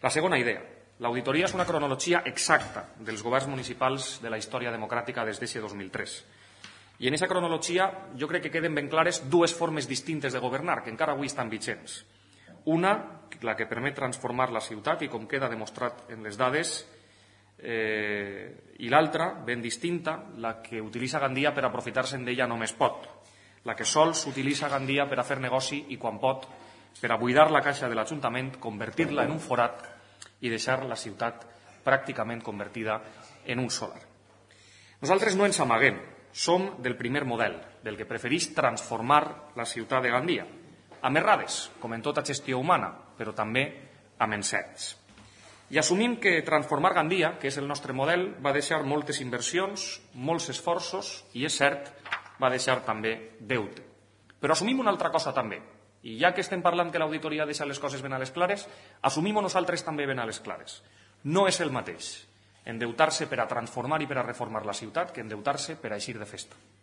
La segona idea. L'auditoria és una cronologia exacta dels governs municipals de la història democràtica des d'aquest 2003. I en aquesta cronologia jo crec que queden ben clares dues formes distintes de governar, que encara avui estan vigents. Una, la que permet transformar la ciutat i com queda demostrat en les dades, i l'altra, ben distinta, la que utilitza Gandia per aprofitar-se'n d'ella només pot, la que sols utilitza Gandia per a fer negoci i quan pot per a buidar la caixa de l'Ajuntament, convertir-la en un forat i deixar la ciutat pràcticament convertida en un solar. Nosaltres no ens amaguem, som del primer model, del que prefereix transformar la ciutat de Gandia, amb errades, com en tota gestió humana, però també amb encerts. I assumim que transformar Gandia, que és el nostre model, va deixar moltes inversions, molts esforços i, és cert, va deixar també deute. Però assumim una altra cosa també. I ja que estem parlant que l'auditoria deixa les coses ben a les clares, assumim-ho nosaltres també ben a les clares. No és el mateix endeutar-se per a transformar i per a reformar la ciutat que endeutar-se per a eixir de festa.